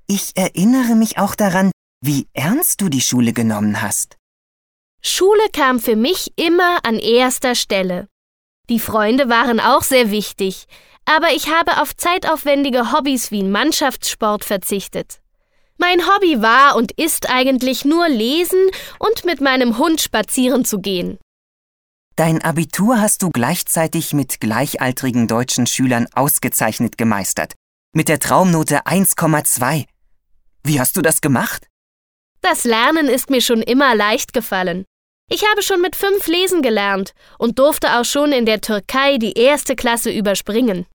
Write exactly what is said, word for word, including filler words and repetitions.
Ich erinnere mich auch daran, wie ernst du die Schule genommen hast. Schule kam für mich immer an erster Stelle. Die Freunde waren auch sehr wichtig, aber ich habe auf zeitaufwendige Hobbys wie Mannschaftssport verzichtet. Mein Hobby war und ist eigentlich nur lesen und mit meinem Hund spazieren zu gehen. Dein Abitur hast du gleichzeitig mit gleichaltrigen deutschen Schülern ausgezeichnet gemeistert. Mit der Traumnote eins Komma zwei. Wie hast du das gemacht? Das Lernen ist mir schon immer leicht gefallen. Ich habe schon mit fünf lesen gelernt und durfte auch schon in der Türkei die erste Klasse überspringen.